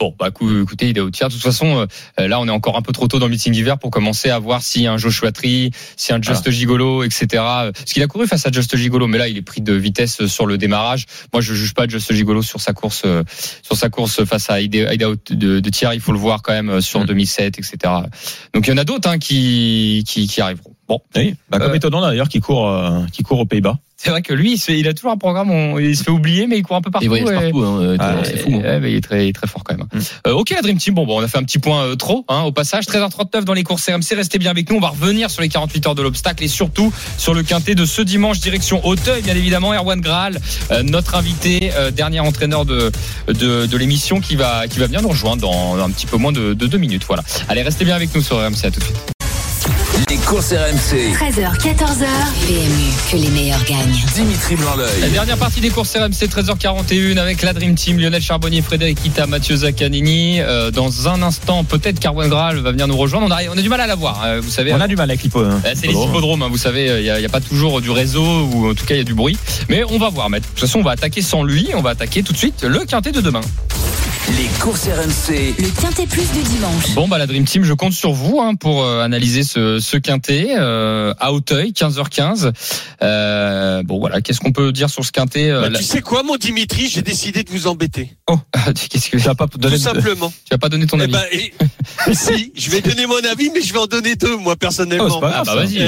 Bon, bah écoutez, il est au tiers. De toute façon, là, on est encore un peu trop tôt dans le meeting d'hiver pour commencer à voir s'il y a un Joshua Tree, s'il y a un Just Gigolo, etc. Parce qu'il a couru face à Just Gigolo, mais là, il est pris de vitesse sur le démarrage. Moi, je juge pas Just Gigolo sur sa course face à Idaho de Thiers. Il faut le voir quand même sur 2007, etc. Donc, il y en a d'autres qui arriveront. Bon, oui, comme étonnant d'ailleurs, qui court aux Pays-Bas. C'est vrai que lui, il a toujours un programme où il se fait oublier, mais il court un peu partout. Il voyage partout, c'est fou. Il est très, très fort quand même. Ok, la Dream Team. Bon, on a fait un petit point trop, au passage. 13h39 dans les courses RMC. Restez bien avec nous. On va revenir sur les 48 heures de l'obstacle et surtout sur le quintet de ce dimanche, direction Auteuil, bien évidemment. Erwan Graal, notre invité, dernier entraîneur de l'émission qui va venir nous rejoindre dans un petit peu moins de 2 minutes. Voilà. Allez, restez bien avec nous sur RMC. À tout de suite. Les courses RMC. 13h, 14h, PMU, que les meilleurs gagnent. Dimitri Blanc-L'œil. La dernière partie des courses RMC, 13h41 avec la Dream Team, Lionel Charbonnier, Frédéric Kita, Mathieu Zaccanini. Dans un instant, peut-être qu'Erwan Graal va venir nous rejoindre. On a du mal à la voir, vous savez. On a du mal avec l'hippodrome. C'est les hippodromes, vous savez, il y a pas toujours du réseau ou en tout cas il y a du bruit. Mais on va voir. Mais de toute façon, on va attaquer sans lui. On va attaquer tout de suite le quintet de demain. Les courses RMC. Le quintet plus du dimanche. Bon, la Dream Team, je compte sur vous pour analyser ce quintet à Auteuil, 15h15. Bon, voilà, qu'est-ce qu'on peut dire sur ce quintet Tu sais quoi, mon Dimitri, j'ai décidé de vous embêter. Oh, qu'est-ce que tu vas pas donner tout simplement. Tu vas pas donner ton avis. Si, je vais donner mon avis, mais je vais en donner 2, moi personnellement. Oh, c'est pas grave, vas-y.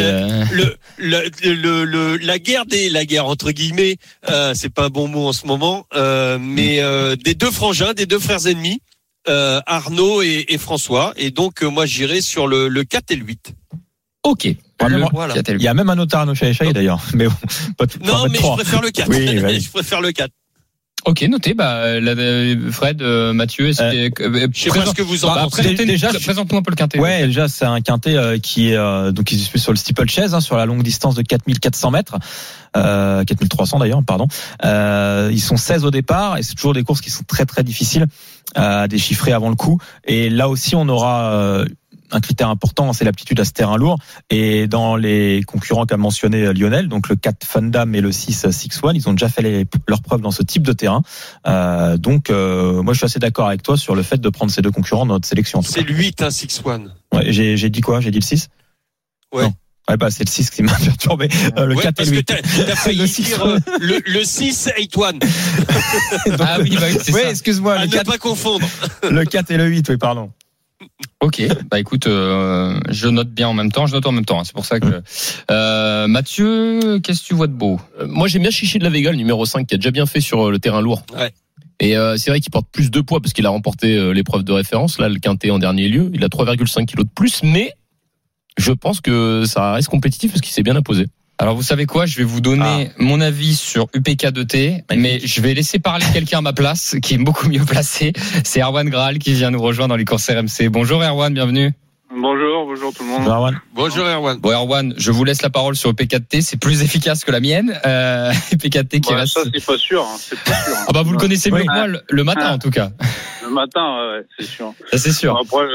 La guerre entre guillemets, c'est pas un bon mot en ce moment, mais des 2 frangins, des 2 frères ennemis, Arnaud et François, et donc moi j'irai sur le 4 et le 8. Ok. Voilà. Il y a même un autre Arnaud Chaïchaï d'ailleurs, mais bon, pas tout. Non, mais 3. Je préfère le 4. Oui, je préfère le 4. Ok, noté. Fred, Mathieu, je sais pas ce que vous en pensez. Présente-nous un peu le quintet. Ouais, déjà c'est un quintet qui est donc qui se dispute sur le steeplechase, sur la longue distance de 4400 mètres. 4300 d'ailleurs, pardon. Ils sont 16 au départ et c'est toujours des courses qui sont très très difficiles à déchiffrer avant le coup. Et là aussi, on aura un critère important, c'est l'aptitude à ce terrain lourd. Et dans les concurrents qu'a mentionné Lionel, donc le 4 Fundam et le 6 Six One, ils ont déjà fait leurs preuves dans ce type de terrain. Donc, moi, je suis assez d'accord avec toi sur le fait de prendre ces 2 concurrents dans notre sélection. C'est le 8, Six One. Ouais, j'ai dit quoi? J'ai dit le 6? Ouais. Non. Ouais, c'est le 6 qui m'a perturbé. Le 4 et le 8. T'as failli dire le 6 8 1. Ah oui, c'est ça. Excuse-moi. À ne pas confondre. Le 4 et le 8, oui, pardon. Ok, écoute, je note bien en même temps, c'est pour ça que Mathieu, qu'est-ce que tu vois de beau? Moi j'aime bien Chichi de la Vega, le numéro 5, qui a déjà bien fait sur le terrain lourd. Ouais. Et c'est vrai qu'il porte plus de poids parce qu'il a remporté l'épreuve de référence, là le quintet en dernier lieu, il a 3,5 kilos de plus, mais je pense que ça reste compétitif parce qu'il s'est bien imposé. Alors vous savez quoi, je vais vous donner mon avis sur UPK2T, mais je vais laisser parler quelqu'un à ma place qui est beaucoup mieux placé. C'est Erwan Graal qui vient nous rejoindre dans les courses RMC. Bonjour Erwan, bienvenue. Bonjour tout le monde. Bonjour Erwan. Bon Erwan, je vous laisse la parole sur UPK2T, c'est plus efficace que la mienne. UPK2T qui reste. Ça c'est pas sûr. Ah bah vous le connaissez mieux que moi le matin en tout cas. Le matin, ouais, c'est sûr. Ça c'est sûr. Après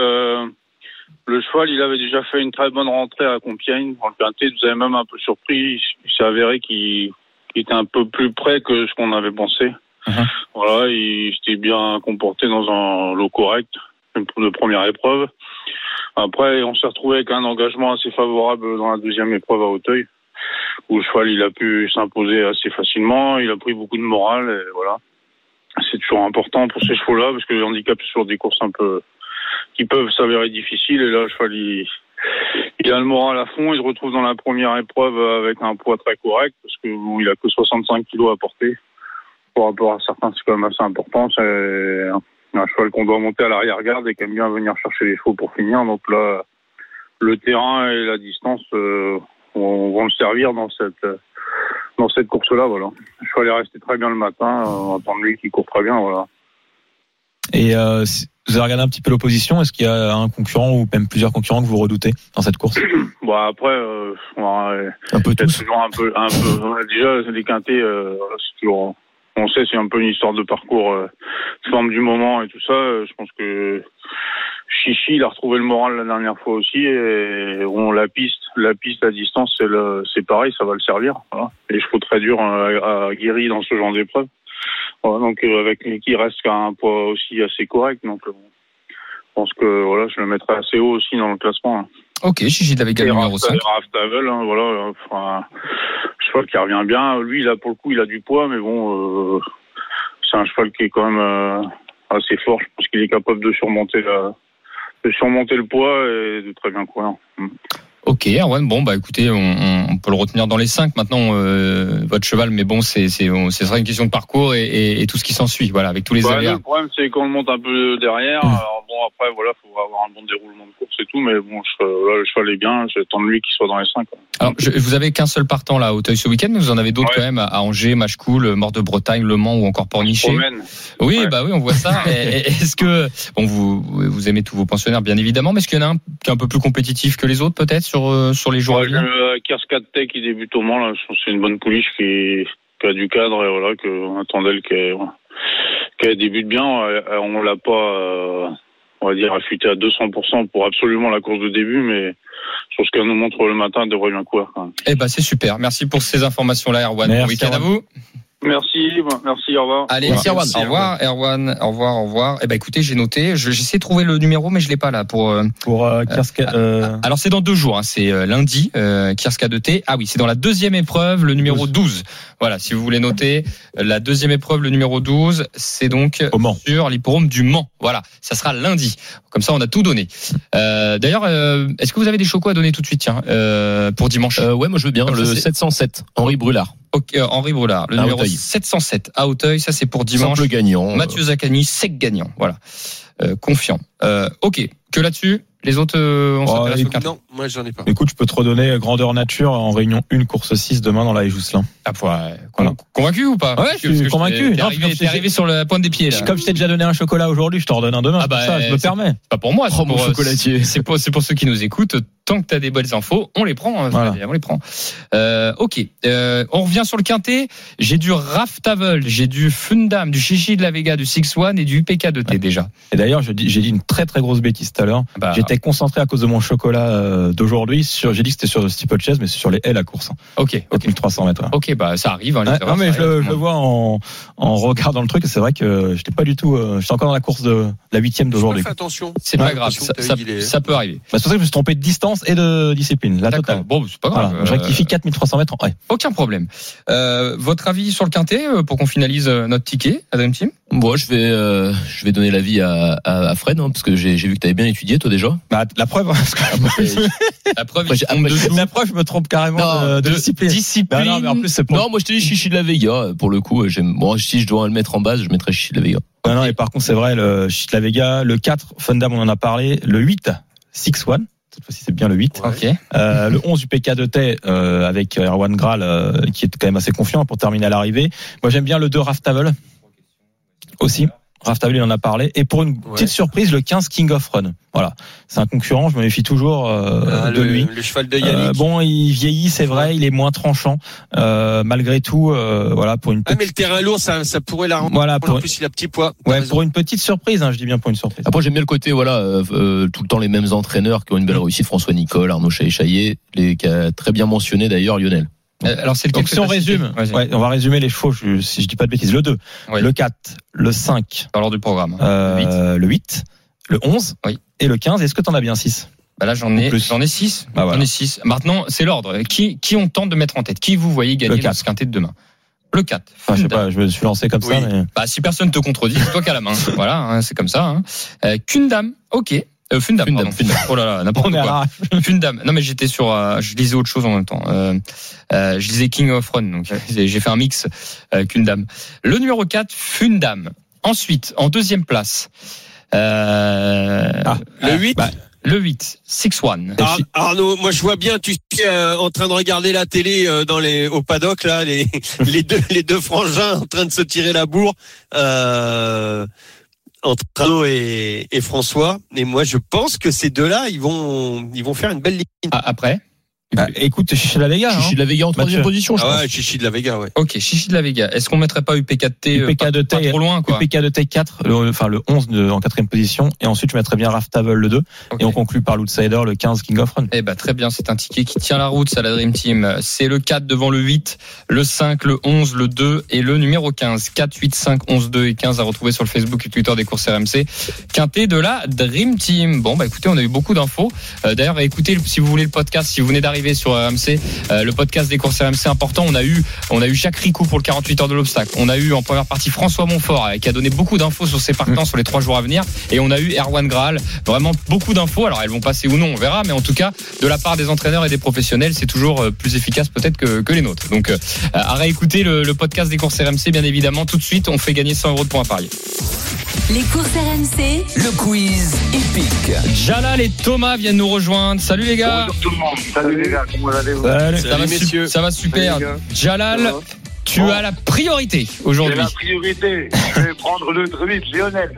le cheval, il avait déjà fait une très bonne rentrée à Compiègne. Dans le quintet, nous avait même un peu surpris. Il s'est avéré qu'il était un peu plus près que ce qu'on avait pensé. Voilà, il s'était bien comporté dans un lot correct de première épreuve. Après, on s'est retrouvé avec un engagement assez favorable dans la 2e épreuve à Auteuil, où le cheval, il a pu s'imposer assez facilement. Il a pris beaucoup de morale et voilà. C'est toujours important pour ces chevaux-là parce que le handicap, c'est sur des courses un peu qui peuvent s'avérer difficiles, et là le cheval il a le moral à fond, il se retrouve dans la première épreuve avec un poids très correct parce que bon, il a que 65 kilos à porter par rapport à certains, c'est quand même assez important. C'est un cheval qu'on doit monter à l'arrière-garde et qui aime bien venir chercher les chevaux pour finir, donc là le terrain et la distance vont le servir dans cette course-là. Voilà, le cheval est resté très bien le matin, on entend lui qui court très bien. Voilà. Et vous avez regardé un petit peu l'opposition. Est-ce qu'il y a un concurrent ou même plusieurs concurrents que vous redoutez dans cette course? Bon, après, un peu tous. Toujours un peu. Déjà, les quintés, c'est toujours. On sait, c'est un peu une histoire de parcours, forme du moment et tout ça. Je pense que Chichi, il a retrouvé le moral la dernière fois aussi. Et la piste, la distance, c'est pareil, ça va le servir. Voilà. Les chevaux très durs à guéri dans ce genre d'épreuve. Voilà, donc avec qui reste à un poids aussi assez correct. Donc je pense que voilà, je le mettrai assez haut aussi dans le classement. Hein. Ok, Gigi de la Vega numéro 5. Raftavel, hein, voilà, enfin, cheval qui revient bien. Lui, là, pour le coup, il a du poids, mais bon, c'est un cheval qui est quand même assez fort. Je pense qu'il est capable de surmonter le poids et de très bien courir. Ok, Erwan, bon, bah écoutez, on peut le retenir dans les 5 maintenant, votre cheval, mais bon, ce sera une question de parcours et tout ce qui s'ensuit, voilà, avec tous les aléas. Le problème, c'est qu'on le monte un peu derrière. Alors bon, après, voilà, faut avoir un bon déroulement de course et tout, mais bon, là, le cheval est bien, j'attends de lui qu'il soit dans les 5. Quoi. Alors, vous avez qu'un seul partant là, à Auteuil ce week-end, mais vous en avez d'autres quand même à Angers, Machecoul, Mort de Bretagne, Le Mans ou encore Pornichet. Oui, bah oui, on voit ça. Est-ce que, bon, vous aimez tous vos pensionnaires, bien évidemment, mais est-ce qu'il y en a un qui est un peu plus compétitif que les autres, peut-être, sur les jours à venir? Kers 4T qui débute au Mans, là, je pense que c'est une bonne pouliche qui a du cadre et voilà, un Tandel qui débute bien. On l'a pas, on va dire, affûté à 200% pour absolument la course de début, mais sur ce qu'elle nous montre le matin, elle devrait bien courir quand même. Eh ben, c'est super. Merci pour ces informations-là, Erwan. Bon week-end à vous. Merci, au revoir. Allez, merci Erwan. Au revoir, Erwan. Au revoir. Eh ben, écoutez, j'ai noté. J'essaie de trouver le numéro, mais je l'ai pas là pour Kierska. Alors, c'est dans 2 jours, hein. C'est lundi, Kierska 2T. Ah oui, c'est dans la deuxième épreuve, le numéro 12. Voilà, si vous voulez noter, la deuxième épreuve, le numéro 12, c'est donc sur l'hippodrome du Mans. Voilà, ça sera lundi. Comme ça, on a tout donné. D'ailleurs, est-ce que vous avez des chocos à donner tout de suite, tiens, pour dimanche? Ouais, moi je veux bien. Le 707, Henri Brulard. Okay, Henri Brulard, le numéro 707 à Auteuil, ça c'est pour dimanche. Simple gagnant. Mathieu Zaccani, sec gagnant, voilà. Confiant. Ok, que là-dessus, les autres, on s'intéresse au 4. Non, moi j'en ai pas. Écoute, je peux te redonner grandeur nature en réunion 1, course 6 demain dans la Jousselin. Ah, convaincu ou pas? Ouais, je suis convaincu. T'es arrivé sur la pointe des pieds, là. Comme je t'ai déjà donné un chocolat aujourd'hui, je t'en redonne un demain. Ah bah, ça, je me permets. Pas pour moi, c'est pour chocolatier. C'est pour ceux qui nous écoutent. Tant que t'as des bonnes infos, on les prend. Voilà. On les prend. Ok. On revient sur le quintet. J'ai du Raftavel, j'ai du Fundam, du Chichi de la Vega, du 6-1 et du UPK2T déjà. Et d'ailleurs, j'ai dit une très très grosse bêtise tout à l'heure. J'étais concentré à cause de mon chocolat d'aujourd'hui j'ai dit que c'était sur le steeplechase, mais c'est sur les haies la course. Ok. 4300 mètres. Voilà. Ok, bah ça arrive. Non mais je le vois en regardant le truc. C'est vrai que j'étais pas du tout. J'étais encore dans la course de la 8e d'aujourd'hui. Fais attention. C'est pas grave. Ça peut arriver. C'est pour ça que je me suis trompé de distance et de discipline. La totale. Bon, c'est pas grave. Voilà, je rectifie 4300 mètres. Ouais. Aucun problème. Votre avis sur le quintet pour qu'on finalise notre ticket, Dream Team? Bon, je vais donner l'avis à Fred, hein, parce que j'ai vu que tu avais bien étudié toi déjà. Bah, la preuve. La preuve, je me trompe carrément de discipline. Non, mais en plus, non, moi je te dis Chichi de la Vega. Pour le coup, si je dois le mettre en base, je mettrais Chichi de la Vega. Non, et par contre, c'est vrai, le Chichi de la Vega, le 4, Fundam, on en a parlé, le 8, 6-1. Cette fois-ci, c'est bien le 8. Okay. Le 11 du PK2T, avec Erwan Graal, qui est quand même assez confiant pour terminer à l'arrivée. Moi, j'aime bien le 2 Raftavel. Aussi. Raftavel, il en a parlé. Et pour une petite surprise, le 15 King of Run. Voilà. C'est un concurrent, je me méfie toujours de lui. Le cheval de Yannick. Bon, il vieillit, c'est vrai, il est moins tranchant. Malgré tout, voilà, pour une petite... mais le terrain lourd, ça pourrait la rendre. Voilà, en plus, il a petit poids. Ouais, pour une petite surprise, hein, je dis bien pour une surprise. Après, j'aime bien le côté, voilà, tout le temps les mêmes entraîneurs qui ont une belle réussite. François Nicole, Arnaud Chaillet, qui a très bien mentionné d'ailleurs Lionel. Alors c'est donc si on résume, on va résumer les chevaux, si je dis pas de bêtises, le 2, le 4, le 5, par l'ordre du programme, le 8, le 11 et le 15. Est-ce que t'en as bien 6? Bah là j'en ai 6. Voilà. J'en ai 6. Maintenant c'est l'ordre. Qui on tente de mettre en tête? Qui vous voyez gagner dans ce quintet de demain? Le 4. Enfin, je sais pas, je me suis lancé comme ça. Mais... Bah si personne te contredit, c'est toi qui as la main. Voilà, hein, c'est comme ça. Hein. Kundam, ok. Fundam. Oh là là, n'importe quoi. Fundam. Non mais j'étais sur, je lisais autre chose en même temps. Je lisais King of Run, donc j'ai fait un mix. Kundam. Le numéro 4, Fundam. Ensuite, en deuxième place. Le 8. Le 8, 6-1. Arnaud, moi je vois bien, tu sais, en train de regarder la télé au paddock là, les deux frangins en train de se tirer la bourre. Entre Arnaud et François, et moi je pense que ces deux-là ils vont faire une belle ligne. Après Écoute, Chichi de la Vega. Chichi de la Vega en troisième position, je pense. Ouais, Chichi de la Vega, ouais. Ok, Chichi de la Vega. Est-ce qu'on mettrait pas UPK de T pas trop loin, quoi? UPK de T 4, le 11 en quatrième position. Et ensuite, je mettrais bien Raph Tavel le 2. Okay. Et on conclut par l'outsider, le 15 King of Run. Eh ben, très bien. C'est un ticket qui tient la route, ça, la Dream Team. C'est le 4 devant le 8, le 5, le 11, le 2 et le numéro 15. 4, 8, 5, 11, 2 et 15 à retrouver sur le Facebook et Twitter des courses RMC. Quintet de la Dream Team. Bon, bah, écoutez, on a eu beaucoup d'infos. D'ailleurs, écoutez, si vous voulez le podcast, si vous venez d'arriver sur RMC, le podcast des courses RMC important. On a eu Jacques Ricou pour le 48 heures de l'obstacle. On a eu en première partie François Montfort qui a donné beaucoup d'infos sur ses partants sur les 3 jours à venir. Et on a eu Erwan Graal. Vraiment beaucoup d'infos. Alors elles vont passer ou non, on verra. Mais en tout cas, de la part des entraîneurs et des professionnels, c'est toujours plus efficace peut-être que les nôtres. Donc à réécouter le podcast des courses RMC, bien évidemment. Tout de suite, on fait gagner 100 € de points à parier. Les courses RMC, le quiz épique. Jalal et Thomas viennent nous rejoindre. Salut les gars. Bonjour tout le monde. Salut les gars, comment allez-vous? Salut messieurs. Ça va super. Jalal, tu as la priorité aujourd'hui. J'ai la priorité. Je vais prendre le drip Lionel.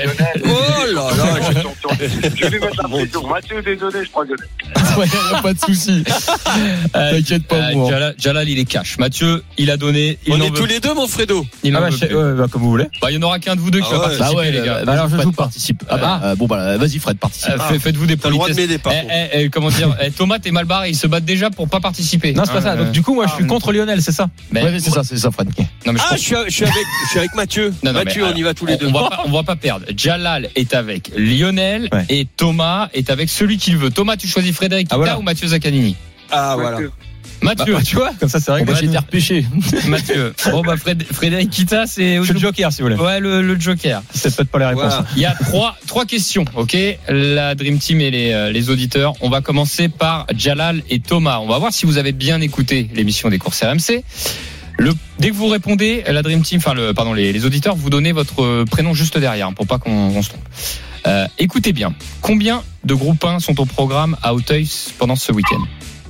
Oh là là. Je vais mettre la pression. Mathieu, désolé, je crois que... Ouais, pas de souci. T'inquiète pas, moi. Jalal, il est cash. Mathieu, il a donné. On est tous les deux, mon Fredo. Comme vous voulez. Il y en aura qu'un de vous deux qui va participer, les gars. Alors, je joue participe. Bon, vas-y, Fred, participe. Faites-vous des T'as le droit de m'aider, par contre. Comment dire, Thomas, t'es mal barré. Ils se battent déjà pour pas participer. Non, c'est pas ça. Donc, du coup, moi, je suis contre Lionel, c'est ça? Ouais, c'est ça, Fred. Non, mais je suis avec Mathieu. Mathieu, on y va tous les deux. On va pas perdre. Jalal est avec Lionel et Thomas est avec celui qu'il veut. Thomas, tu choisis Frédéric Kita ou Mathieu Zaccanini? Ah, voilà. Mathieu, tu vois, comme ça c'est réglé. J'ai été repêché. Mathieu. Bon, Frédéric Kita, c'est le Joker, si vous voulez. Ouais, le Joker. C'est peut-être pas les réponses. Voilà. Il y a trois questions, ok? La Dream Team et les auditeurs. On va commencer par Jalal et Thomas. On va voir si vous avez bien écouté l'émission des courses RMC. Dès que vous répondez, la Dream Team, les auditeurs, vous donnez votre prénom juste derrière, pour pas qu'on se trompe. Écoutez bien. Combien de groupes 1 sont au programme à Auteuil pendant ce week-end?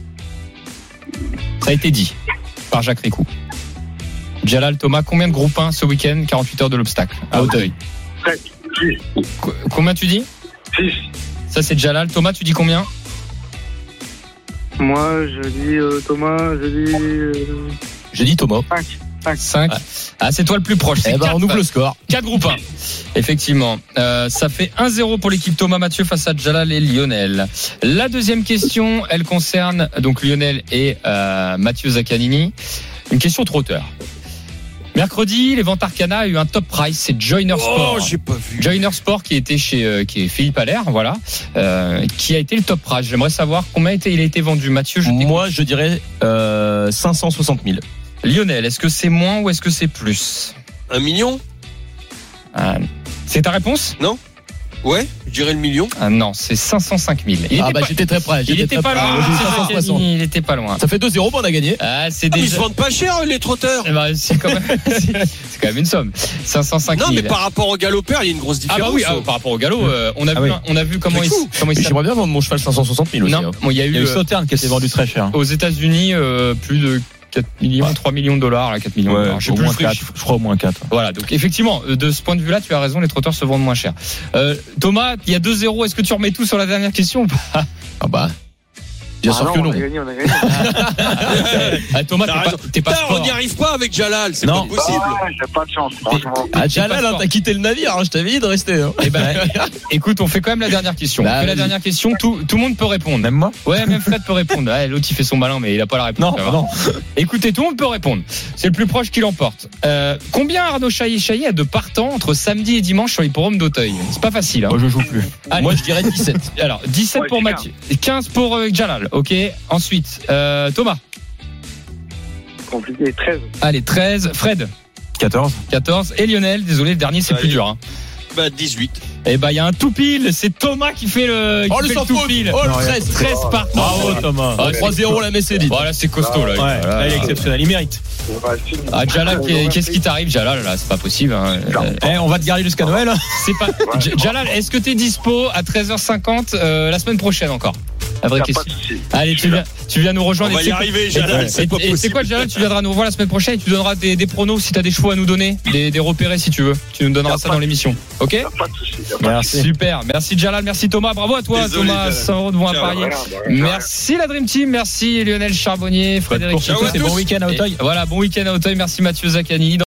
Ça a été dit par Jacques Ricou. Jalal, Thomas, combien de groupes 1 ce week-end, 48 heures de l'obstacle à Auteuil? 6. Combien tu dis? 6. Ça c'est Jalal. Thomas, tu dis combien? Moi, je dis Thomas, J'ai dit Thomas. 5. Ah, c'est toi le plus proche. Eh ben, on ouvre le score. 4 groupes 1. Effectivement. Ça fait 1-0 pour l'équipe Thomas Mathieu face à Jalal et Lionel. La deuxième question, elle concerne donc Lionel et Mathieu Zaccanini. Une question trotteur. Mercredi, les ventes Arcana a eu un top price, c'est Joyner Sport. Oh, j'ai pas vu. Joyner Sport qui était qui est Philippe Allaire, voilà, qui a été le top price. J'aimerais savoir combien il a été vendu. Mathieu, moi, je dirais 560 000. Lionel, est-ce que c'est moins ou est-ce que c'est plus? 1 million? C'est ta réponse? Non. Ouais, je dirais le million. Ah non, c'est 505 000. J'étais très près. Il était pas loin. Il était pas loin. Ça fait 2-0, on a gagné. C'est ils se vendent pas cher, les trotteurs. C'est quand même une somme. 505 000. Non, mais par rapport au galopeur, il y a une grosse différence. Ah bah oui, par rapport au galop, on a vu comment il s'appelle. J'aimerais bien vendre mon cheval 560 000 aussi. Non, il y a eu Sauternes qui a été vendu très cher. Aux États-Unis, plus de 4 millions, 3 millions de dollars, 4 millions de dollars. Je crois au moins 4. Voilà, donc effectivement, de ce point de vue-là, tu as raison, les trotteurs se vendent moins cher. Thomas, il y a 2-0, est-ce que tu remets tout sur la dernière question ou pas? Ah bah. Bien sûr que non. On a gagné. Thomas, t'es pas sport. On n'y arrive pas avec Jalal, c'est pas possible. J'ai pas de chance, franchement. Jalal, t'as quitté le navire, je t'avais dit de rester. Eh ben, écoute, on fait quand même la dernière question. On fait la dernière question, tout le monde peut répondre. Même moi? Ouais, même Fred peut répondre. L'autre, il fait son malin, mais il a pas la réponse. Non. Écoutez, tout le monde peut répondre. C'est le plus proche qui l'emporte. Combien Arnaud Chailly a de partants entre samedi et dimanche sur l'hippodrome d'Auteuil? C'est pas facile. Hein. Moi, je joue plus. Allez. Moi, je dirais 17. Alors, 17 pour Mathieu. 15 pour Jalal. Ok. Ensuite, Thomas. Compliqué, 13. Allez, 13. Fred. 14. Et Lionel, désolé, le dernier, c'est plus dur. Hein. 18. Eh ben, il y a un tout pile. C'est Thomas qui fait le tout pile. Oh, le 13 partants. Bravo, Thomas. 3-0, la messe est dite. Voilà, c'est costaud, là. Ouais, là, il est exceptionnel. Il mérite. Jalal, qu'est-ce qui t'arrive, Jalal? Là, c'est pas possible. Hein. On va te garder jusqu'à Noël. C'est pas. Jalal, est-ce que t'es dispo à 13h50 la semaine prochaine encore? La vraie Y a pas question. de souci. Allez, tu viens nous rejoindre. On va Et y c'est- arriver, Jalal. C'est pas Et c'est quoi, Jalal? Tu viendras nous revoir la semaine prochaine et tu donneras des pronos si tu as des chevaux à nous donner, des repérés si tu veux. Tu nous donneras ça dans l'émission. Ok? Y a pas de souci. Y a pas de Merci. Super. Merci, Jalal. Merci, Thomas. Bravo à toi, Désolé, Thomas Jalal. Saint-Roch de Bon Ciao. Parier. souci. Rien. Merci, la Dream Team. Merci, Lionel Charbonnier, Frédéric Bonne course à Chicot. tous et bon week-end à Auteuil. Voilà, bon week-end à Auteuil. Merci, Mathieu Zaccani.